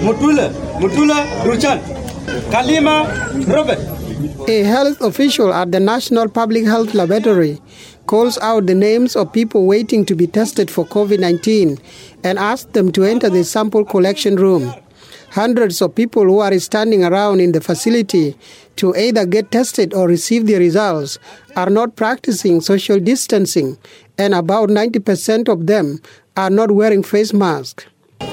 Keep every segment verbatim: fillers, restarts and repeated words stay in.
Mutula, Mutula Durchan, Kalima Robert. A health official at the National Public Health Laboratory calls out the names of people waiting to be tested for COVID nineteen and asks them to enter the sample collection room. Hundreds of people who are standing around in the facility to either get tested or receive the results are not practicing social distancing, and about ninety percent of them are not wearing face masks.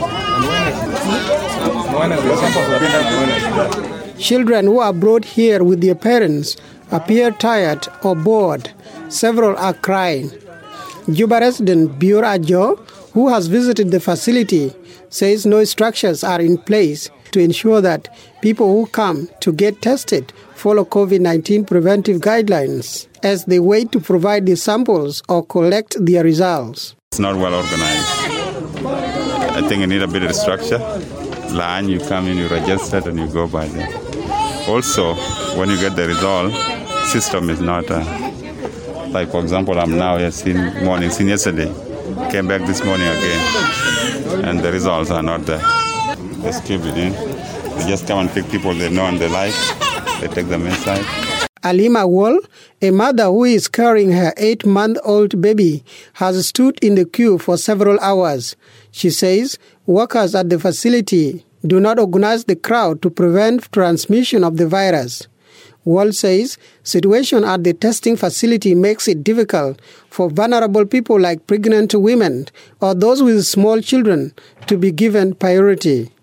Children who are brought here with their parents appear tired or bored. Several are crying. Juba resident Bior Ajo, who has visited the facility, says no structures are in place to ensure that people who come to get tested follow COVID nineteen preventive guidelines as they wait to provide the samples or collect their results. It's not well organized. I think you need a bit of structure. Line, you come in, you register, and you go by there. Also, when you get the result, system is not, uh, like for example, I'm now here since morning, since yesterday, came back this morning again, and the results are not there. Just keep it in. They just come and pick people they know and they like, they take them inside. Alima Wall, a mother who is carrying her eight-month-old baby, has stood in the queue for several hours. She says workers at the facility do not organize the crowd to prevent transmission of the virus. Wall says situation at the testing facility makes it difficult for vulnerable people like pregnant women or those with small children to be given priority.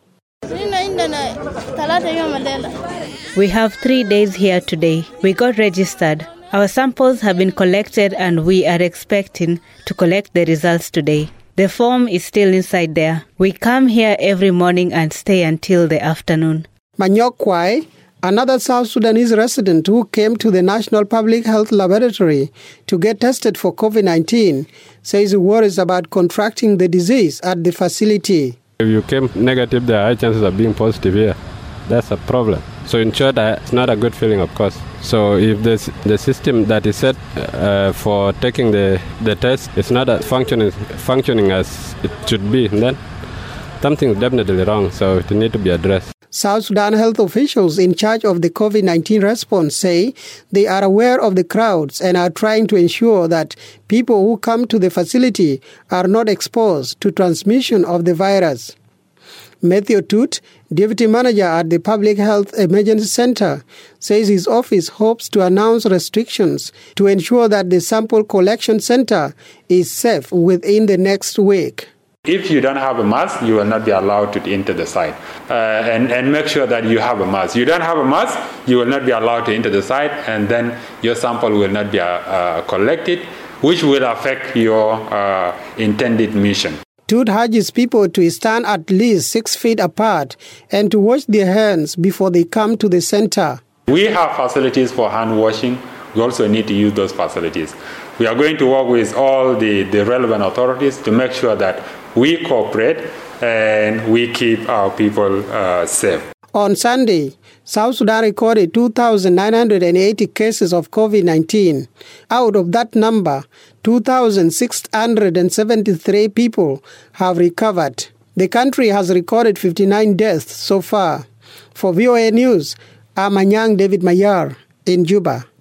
We have three days here today. We got registered. Our samples have been collected and we are expecting to collect the results today. The form is still inside there. We come here every morning and stay until the afternoon. Manyok Kwai, another South Sudanese resident who came to the National Public Health Laboratory to get tested for COVID nineteen, says he worries about contracting the disease at the facility. If you came negative, there are high chances of being positive here. That's a problem. So in short, uh, it's not a good feeling, of course. So if this, the system that is set uh, for taking the, the test is not uh, functioning functioning as it should be, then something is definitely wrong. So it needs to be addressed. South Sudan health officials in charge of the COVID nineteen response say they are aware of the crowds and are trying to ensure that people who come to the facility are not exposed to transmission of the virus. Matthew Toot, deputy manager at the Public Health Emergency Center, says his office hopes to announce restrictions to ensure that the sample collection center is safe within the next week. If you don't have a mask, you will not be allowed to enter the site. Uh, and, and make sure that you have a mask. You don't have a mask, you will not be allowed to enter the site, and then your sample will not be uh, uh, collected, which will affect your uh, intended mission. Toot urges people to stand at least six feet apart and to wash their hands before they come to the center. We have facilities for hand washing. We also need to use those facilities. We are going to work with all the, the relevant authorities to make sure that we cooperate and we keep our people uh, safe. On Sunday, South Sudan recorded two thousand nine hundred eighty cases of COVID nineteen. Out of that number, two thousand six hundred seventy-three people have recovered. The country has recorded fifty-nine deaths so far. For V O A News, I'm Anyang David Mayar in Juba.